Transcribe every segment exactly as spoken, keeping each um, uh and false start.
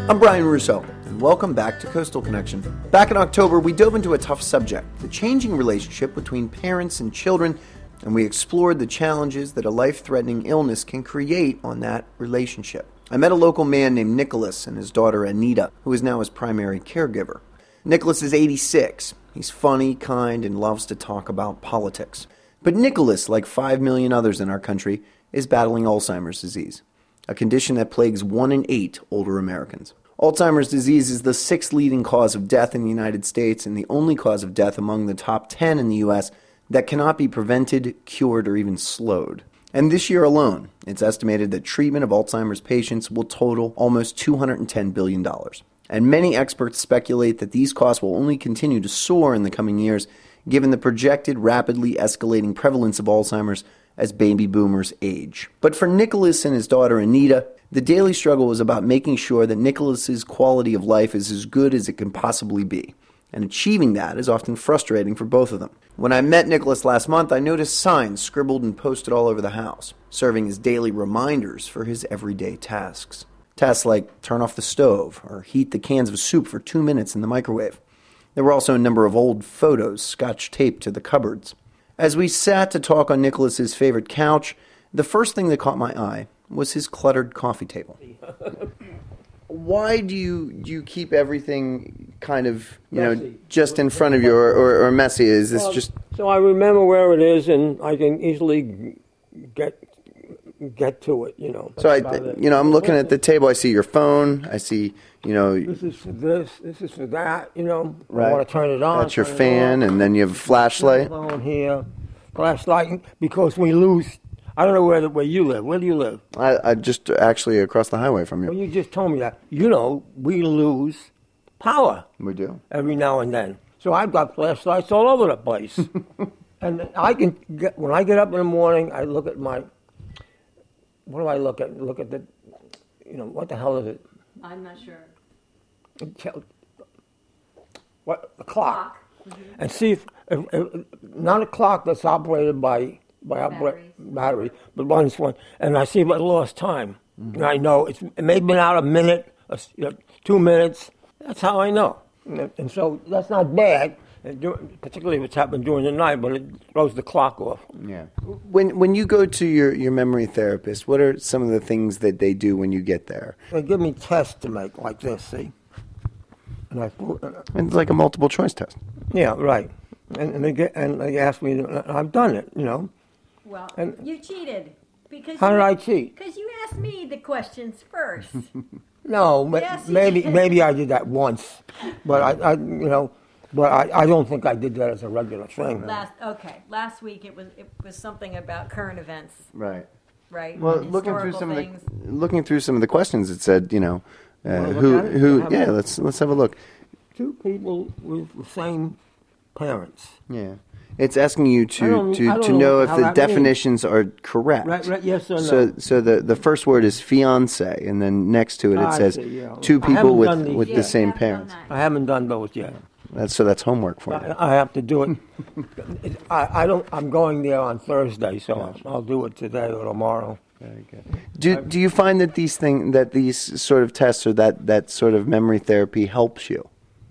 I'm Brian Russo, and welcome back to Coastal Connection. Back in October, we dove into a tough subject, the changing relationship between parents and children, and we explored the challenges that a life-threatening illness can create on that relationship. I met a local man named Nicholas and his daughter Anita, who is now his primary caregiver. Nicholas is eighty-six. He's funny, kind, and loves to talk about politics. But Nicholas, like five million others in our country, is battling Alzheimer's disease, a condition that plagues one in eight older Americans. Alzheimer's disease is the sixth leading cause of death in the United States and the only cause of death among the top ten in the U S that cannot be prevented, cured, or even slowed. And this year alone, it's estimated that treatment of Alzheimer's patients will total almost two hundred ten billion dollars. And many experts speculate that these costs will only continue to soar in the coming years, given the projected rapidly escalating prevalence of Alzheimer's as baby boomers age. But for Nicholas and his daughter Anita, the daily struggle is about making sure that Nicholas's quality of life is as good as it can possibly be. And achieving that is often frustrating for both of them. When I met Nicholas last month, I noticed signs scribbled and posted all over the house, serving as daily reminders for his everyday tasks. Tasks like turn off the stove or heat the cans of soup for two minutes in the microwave. There were also a number of old photos scotch taped to the cupboards. As we sat to talk on Nicholas's favorite couch, the first thing that caught my eye was his cluttered coffee table. Why do you do you keep everything kind of, you messy. know, just in front of you, or, or, or messy? Is this well, just... So I remember where it is, and I can easily get get to it, you know. So, I, you know, I'm looking at the table. I see your phone. I see, you know... This is for this. This is for that, you know. Right. I want to turn it on. That's your fan, and then you have a flashlight. On here. Flashlight, because we lose... I don't know where the, where you live. Where do you live? I, I just actually across the highway from you. Well, you just told me that. You know, we lose power. We do. Every now and then. So I've got flashlights all over the place. And I can get, when I get up in the morning, I look at my, what do I look at? Look at the, you know, what the hell is it? I'm not sure. What, the clock. Clock. Mm-hmm. And see if, if, if, not a clock that's operated by, by battery, battery, but one's one, and I see if I lost time. Mm-hmm. And I know it's, it may have been out a minute, a, you know, two minutes. That's how I know. And, and so that's not bad, particularly if it's happened during the night, but it throws the clock off. Yeah. When when you go to your, your memory therapist, what are some of the things that they do when you get there? They give me tests to make like this, see? And I, It's like a multiple choice test. Yeah, right. And, and they get and they ask me, and I've done it, you know. Well, and you cheated. Because how you, did I cheat? Because you asked me the questions first. No, but yes, maybe maybe I did that once, but I, I you know, but I, I don't think I did that as a regular thing. Last okay, last week it was it was something about current events. Right. Right. Well, and looking through some things. of the looking through some of the questions, it said, you know, uh, look who at it? who Have yeah, a- let's let's have a look. Two people with the same parents. Yeah. It's asking you I to, don't- to, I don't to know know if how the that means. definitions are correct. Right, right, yes or no. So so the, the first word is fiance, and then next to it it I says see, yeah. two I people haven't with, done these with Yeah, the yet. same you haven't done parents. that. I haven't done those yet. That's so that's homework for you. I, I have to do it. It- I, I don't. I'm going there on Thursday, so I'll, I'll do it today or tomorrow. Very good. Do do you find that these thing that these sort of tests or that, that sort of memory therapy helps you?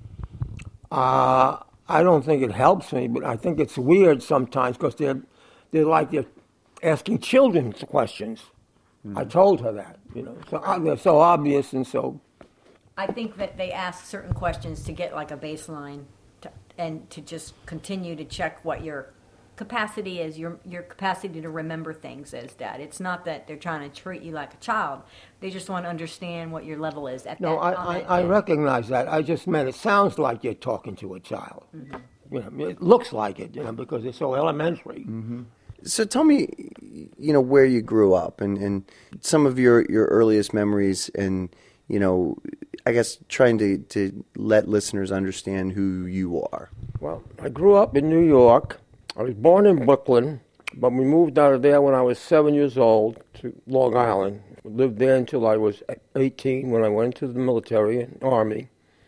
Uh, I don't think it helps me, but I think it's weird sometimes because they're they're like you're asking children's questions. Mm-hmm. I told her that, you know, so uh, they're so obvious and so. I think that they ask certain questions to get like a baseline, to, and to just continue to check what your capacity is, your your capacity to remember things is, Dad. It's not that they're trying to treat you like a child. They just want to understand what your level is at No, that I, on that I, I day. recognize that. I just meant it sounds like you're talking to a child. Mm-hmm. You know, it looks like it, you know, because it's so elementary. Mm-hmm. So tell me, you know, where you grew up and, and some of your, your earliest memories and, you know, I guess trying to, to let listeners understand who you are. Well, I grew up in New York. I was born in Brooklyn, but we moved out of there when I was seven years old to Long Island. We lived there until I was eighteen when I went to the military and Army,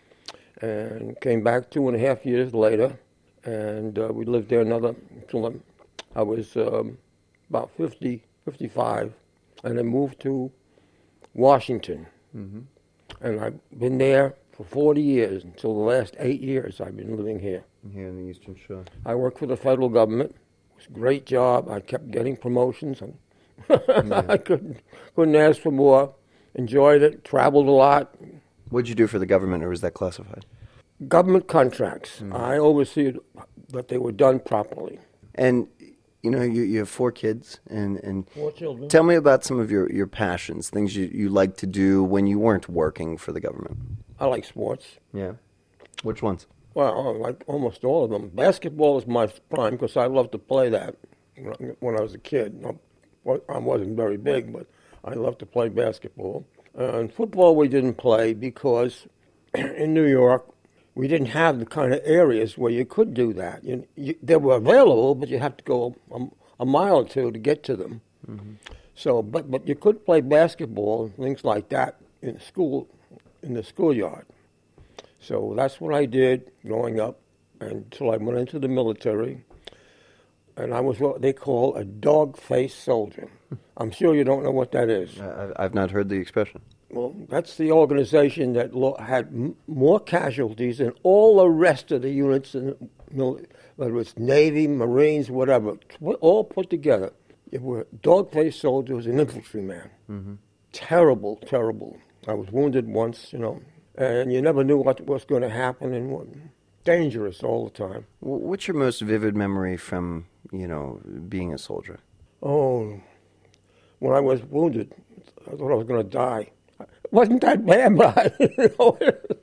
and came back two and a half years later, and uh, we lived there another until I was um, about fifty, fifty-five, and then moved to Washington. Mm-hmm. And I've been there for forty years. Until the last eight years, I've been living here. Here in the Eastern Shore. I worked for the federal government. It was a great job. I kept getting promotions. And Yeah. I couldn't, couldn't ask for more. Enjoyed it. Traveled a lot. What'd you do for the government, or was that classified? Government contracts. Mm. I oversee that they were done properly. And, you know, you, you have four kids, and, and Four children. tell me about some of your, your passions, things you, you like to do when you weren't working for the government. I like sports. Yeah. Which ones? Well, I like almost all of them. Basketball is my prime because I loved to play that when I was a kid. I wasn't very big, but I loved to play basketball. And football we didn't play because in New York we didn't have the kind of areas where you could do that. You, you, they were available, but you had to go a, a mile or two to get to them. Mm-hmm. So, but but you could play basketball and things like that in school, in the schoolyard. So that's what I did growing up until I went into the military. And I was what they call a dog-faced soldier. I'm sure you don't know what that is. Uh, I've not heard the expression. Well, that's the organization that lo- had m- more casualties than all the rest of the units, in the mil- whether it's Navy, Marines, whatever, tw- all put together. You were dog-faced soldiers and infantryman. Mm-hmm. Terrible, terrible. I was wounded once, you know, and you never knew what was going to happen and what. Dangerous all the time. What's your most vivid memory from, you know, being a soldier? Oh, when I was wounded, I thought I was going to die. It wasn't that bad, but I, you know.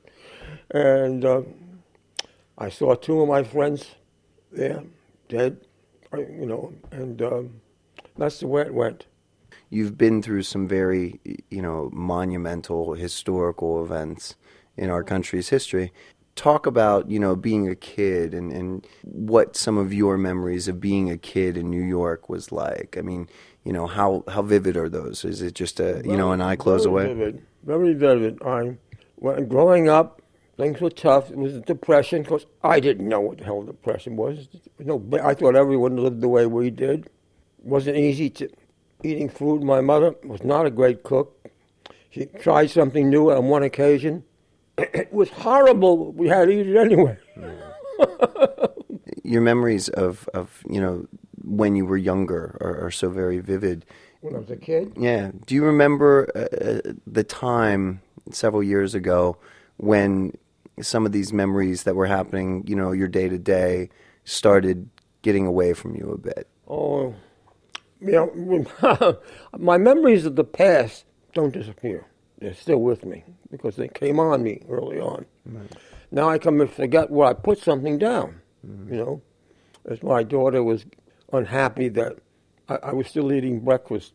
And uh, I saw two of my friends there, dead, you know, and um, that's the way it went. You've been through some very, you know, monumental historical events in our country's history. Talk about, you know, being a kid and, and what some of your memories of being a kid in New York was like. I mean, you know, how, how vivid are those? Is it just a, you know, an eye close very away? Vivid, very vivid. I, when growing up, things were tough. It was a depression because I didn't know what the hell depression was. No, I thought everyone lived the way we did. It wasn't easy to eating food. My mother was not a great cook. She tried something new on one occasion. It was horrible. We had to eat it anyway. Your memories of, of, you know, when you were younger are, are so very vivid. When I was a kid? Yeah. Do you remember uh, the time several years ago when some of these memories that were happening, you know, your day-to-day started getting away from you a bit? Oh, you know, my memories of the past don't disappear. They're still with me because they came on me early on. Right. Now I come to forget where I put something down, mm-hmm. you know. As my daughter was unhappy that I, I was still eating breakfast.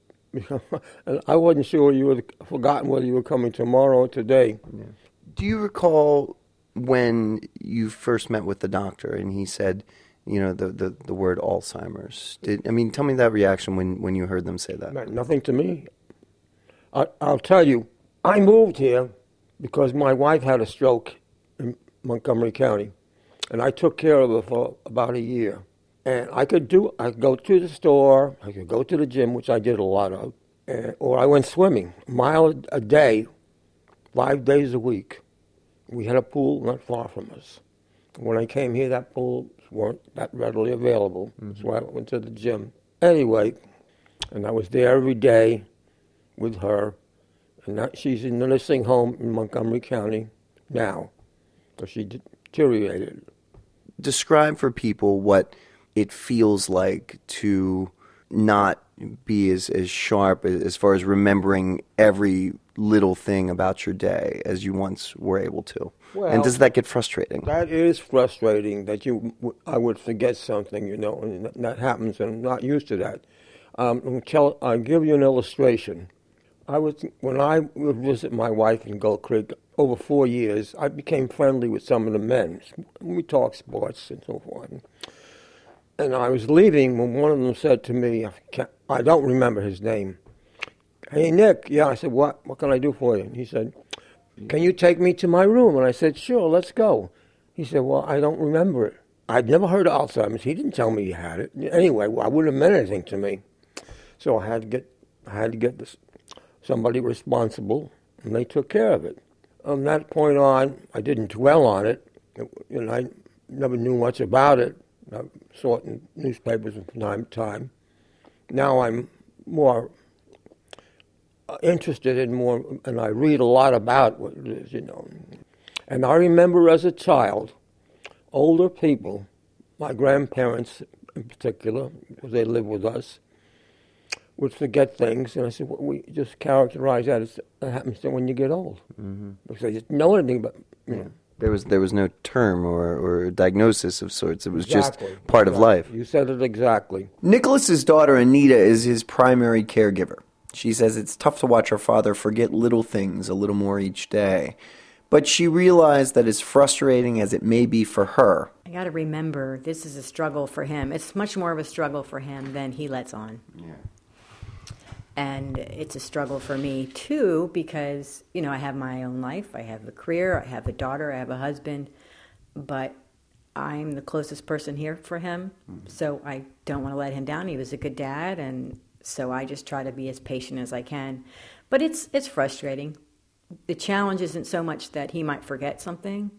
And I wasn't sure you had forgotten whether you were coming tomorrow or today. Yeah. Do you recall when you first met with the doctor and he said, you know, the, the, the word Alzheimer's? Did I mean, tell me that reaction when, when you heard them say that. It meant nothing to me. I, I'll tell you, I moved here because my wife had a stroke in Montgomery County, and I took care of her for about a year. And I could do, I could go to the store, I could go to the gym, which I did a lot of, and, or I went swimming, a mile a day, five days a week. We had a pool not far from us. When I came here, that pool weren't that readily available, mm-hmm. so I went to the gym. Anyway, and I was there every day with her, and now she's in the nursing home in Montgomery County now, because she deteriorated. Describe for people what it feels like to not be as, as sharp as far as remembering every little thing about your day as you once were able to. Well, and does that get frustrating? That is frustrating that you, I would forget something, you know, and that happens, and I'm not used to that. Um, I'll, tell, I'll give you an illustration. I was when I would visit my wife in Gold Creek over four years, I became friendly with some of the men. We talked sports and so forth. And I was leaving when one of them said to me, I, can't, I don't remember his name, "Hey, Nick." Yeah, I said, what? What can I do for you? And he said, "Can you take me to my room?" And I said, "Sure, let's go." He said, "Well, I don't remember it." I'd never heard of Alzheimer's. He didn't tell me he had it. Anyway, well, it wouldn't have meant anything to me. So I had to get, I had to get this. Somebody responsible, and they took care of it. From that point on, I didn't dwell on it. You know, I never knew much about it. I saw it in newspapers from time to time. Now I'm more interested in more, and I read a lot about what it is, you know. And I remember as a child, older people, my grandparents in particular, because they lived with us, would forget things, and I said, well, we just characterize that as that happens to when you get old. Mm-hmm. Because I didn't know anything about, you know. There was there was no term or, or diagnosis of sorts. It was Exactly. just part exactly. of life. You said it exactly. Nicholas's daughter, Anita, is his primary caregiver. She says it's tough to watch her father forget little things a little more each day. But she realized that as frustrating as it may be for her, I got to remember, this is a struggle for him. It's much more of a struggle for him than he lets on. Yeah. And it's a struggle for me, too, because, you know, I have my own life. I have a career. I have a daughter. I have a husband. But I'm the closest person here for him. Mm-hmm. So I don't want to let him down. He was a good dad. And so I just try to be as patient as I can. But it's it's frustrating. The challenge isn't so much that he might forget something.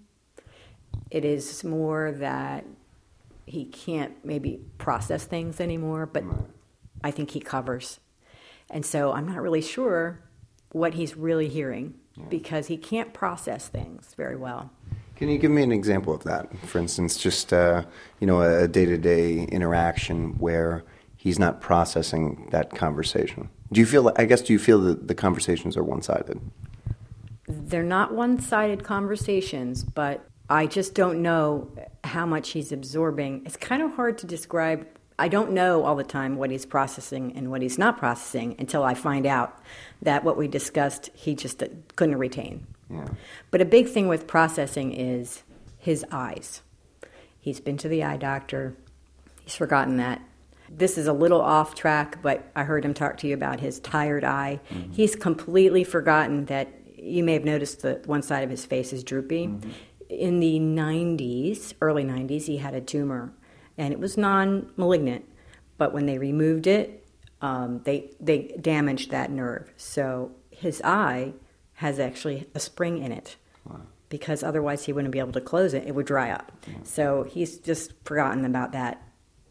It is more that he can't maybe process things anymore. But right. I think he covers. And so I'm not really sure what he's really hearing yeah. because he can't process things very well. Can you give me an example of that? For instance, just uh, you know, a day-to-day interaction where he's not processing that conversation. Do you feel? I guess do you feel that the conversations are one-sided? They're not one-sided conversations, but I just don't know how much he's absorbing. It's kind of hard to describe. I don't know all the time what he's processing and what he's not processing until I find out that what we discussed, he just couldn't retain. Yeah. But a big thing with processing is his eyes. He's been to the eye doctor. He's forgotten that. This is a little off track, but I heard him talk to you about his tired eye. Mm-hmm. He's completely forgotten that. You may have noticed that one side of his face is droopy. Mm-hmm. In the nineties, early nineties, he had a tumor. And it was non-malignant, but when they removed it, um, they they damaged that nerve. So his eye has actually a spring in it, wow. because otherwise he wouldn't be able to close it. It would dry up. Yeah. So he's just forgotten about that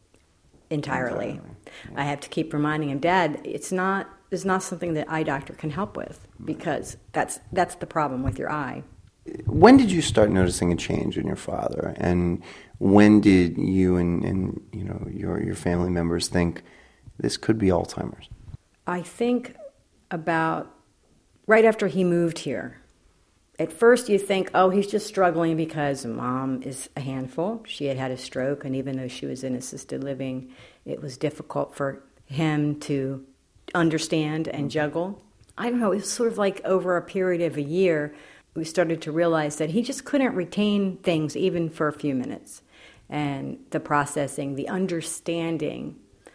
entirely. entirely. Yeah. I have to keep reminding him, Dad, it's not it's not something that eye doctor can help with, because that's that's the problem with your eye. When did you start noticing a change in your father, and when did you and, and you know your your family members think this could be Alzheimer's? I think about right after he moved here. At first you think, oh, he's just struggling because Mom is a handful. She had had a stroke, and even though she was in assisted living, it was difficult for him to understand and juggle. I don't know, it was sort of like over a period of a year, we started to realize that he just couldn't retain things even for a few minutes. And the processing, the understanding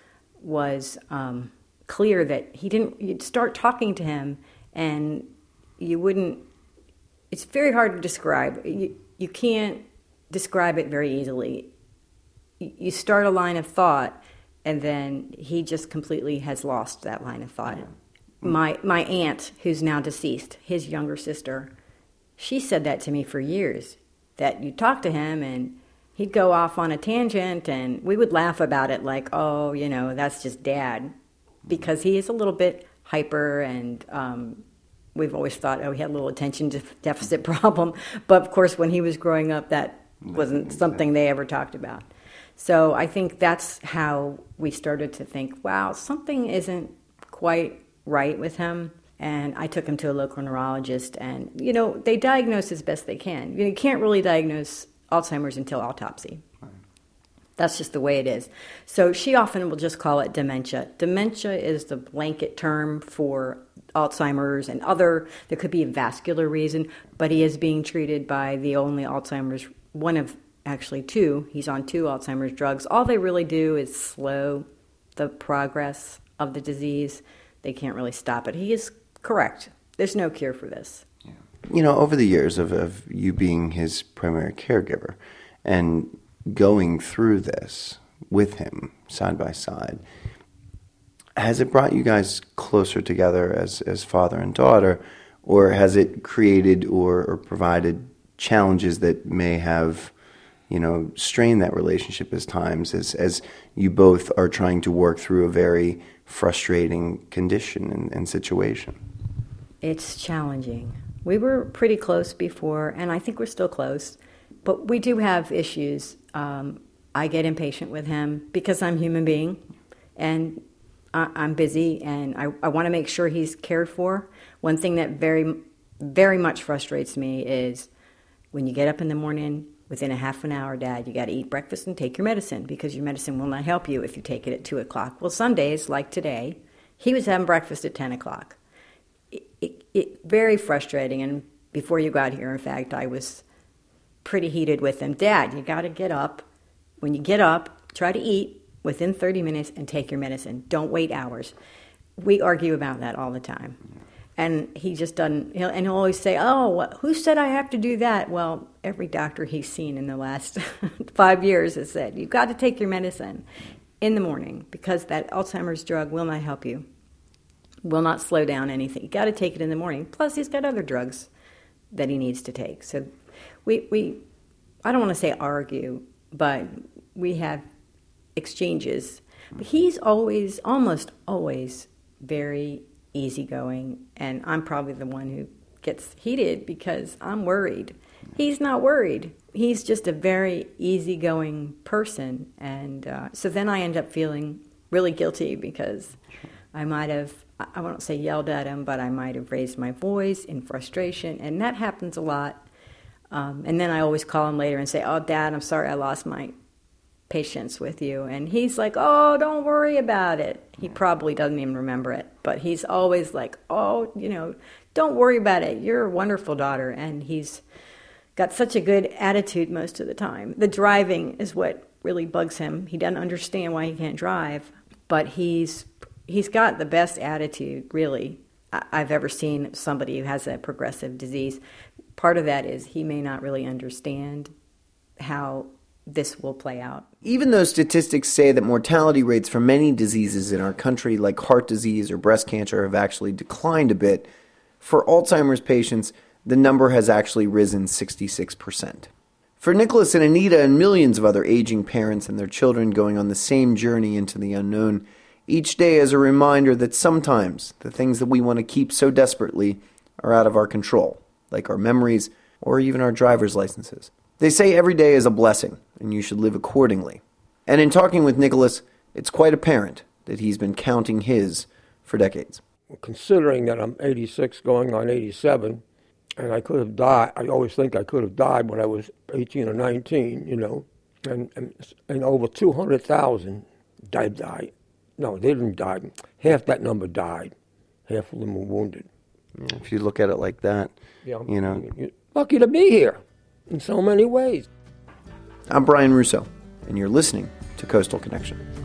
was um, clear that he didn't, you'd start talking to him and you wouldn't, it's very hard to describe. You, you can't describe it very easily. You start a line of thought and then he just completely has lost that line of thought. My, my aunt, who's now deceased, his younger sister, she said that to me for years, that you talk to him and he'd go off on a tangent and we would laugh about it like, oh, you know, that's just Dad. Because he is a little bit hyper and um, we've always thought, oh, he had a little attention deficit problem. But, of course, when he was growing up, that wasn't something they ever talked about. So I think that's how we started to think, wow, something isn't quite right with him. And I took him to a local neurologist, and, you know, they diagnose as best they can. You can't really diagnose Alzheimer's until autopsy. Right. That's just the way it is. So she often will just call it dementia. Dementia is the blanket term for Alzheimer's and other, there could be a vascular reason, but he is being treated by the only Alzheimer's, one of actually two. He's on two Alzheimer's drugs. All they really do is slow the progress of the disease. They can't really stop it. He is correct. There's no cure for this. Yeah. You know, over the years of, of you being his primary caregiver and going through this with him side by side, has it brought you guys closer together as, as father and daughter, or has it created or, or provided challenges that may have, you know, strained that relationship as times, as, as you both are trying to work through a very frustrating condition and, and situation? It's challenging. We were pretty close before, and I think we're still close, but we do have issues. Um, I get impatient with him because I'm a human being, and I, I'm busy, and I, I want to make sure he's cared for. One thing that very, very much frustrates me is when you get up in the morning, within a half an hour, Dad, you got to eat breakfast and take your medicine, because your medicine will not help you if you take it at two o'clock. Well, Sundays, like today, he was having breakfast at ten o'clock. It, it, it very frustrating, and before you got here, in fact, I was pretty heated with him. Dad, you got to get up. When you get up, try to eat within thirty minutes and take your medicine. Don't wait hours. We argue about that all the time. And he just doesn't, he'll, and he'll always say, oh, who said I have to do that? Well, every doctor he's seen in the last five years has said, you've got to take your medicine in the morning, because that Alzheimer's drug will not help you, will not slow down anything. You've got to take it in the morning. Plus, he's got other drugs that he needs to take. So we, we I don't want to say argue, but we have exchanges. But he's always, almost always, very easygoing, and I'm probably the one who gets heated because I'm worried. He's not worried. He's just a very easygoing person, and uh, so then I end up feeling really guilty because I might have, I won't say yelled at him, but I might have raised my voice in frustration, and that happens a lot. Um, and then I always call him later and say, oh, Dad, I'm sorry I lost my patience with you. And he's like, oh, don't worry about it. He probably doesn't even remember it, but he's always like, oh, you know, don't worry about it. You're a wonderful daughter. And he's got such a good attitude most of the time. The driving is what really bugs him. He doesn't understand why he can't drive, but he's he's got the best attitude, really, I've ever seen somebody who has a progressive disease. Part of that is he may not really understand how this will play out. Even though statistics say that mortality rates for many diseases in our country, like heart disease or breast cancer, have actually declined a bit, for Alzheimer's patients, the number has actually risen sixty-six percent. For Nicholas and Anita and millions of other aging parents and their children going on the same journey into the unknown, each day is a reminder that sometimes the things that we want to keep so desperately are out of our control, like our memories or even our driver's licenses. They say every day is a blessing, and you should live accordingly. And in talking with Nicholas, it's quite apparent that he's been counting his for decades. Considering that I'm eighty-six going on eighty-seven, and I could have died, I always think I could have died when I was eighteen or nineteen, you know, and, and, and over two hundred thousand died, died. No, they didn't die. Half that number died. Half of them were wounded. If you look at it like that, yeah, you know. You're lucky to be here in so many ways. I'm Brian Russo, and you're listening to Coastal Connection.